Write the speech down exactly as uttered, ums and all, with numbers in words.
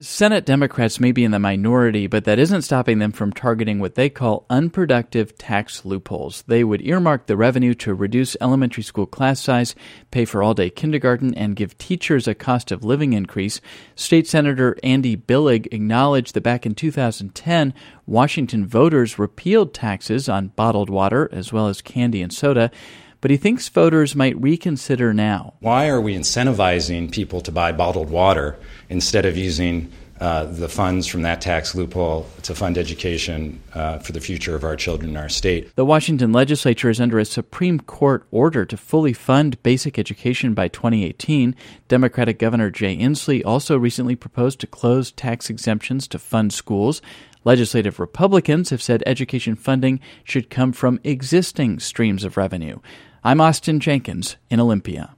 Senate Democrats may be in the minority, but that isn't stopping them from targeting what they call unproductive tax loopholes. They would earmark the revenue to reduce elementary school class size, pay for all-day kindergarten, and give teachers a cost of living increase. State Senator Andy Billig acknowledged that back in two thousand ten, Washington voters repealed taxes on bottled water as well as candy and soda, but he thinks voters might reconsider now. Why are we incentivizing people to buy bottled water instead of using uh, the funds from that tax loophole to fund education uh, for the future of our children in our state? The Washington legislature is under a Supreme Court order to fully fund basic education by twenty eighteen. Democratic Governor Jay Inslee also recently proposed to close tax exemptions to fund schools. Legislative Republicans have said education funding should come from existing streams of revenue. I'm Austin Jenkins in Olympia.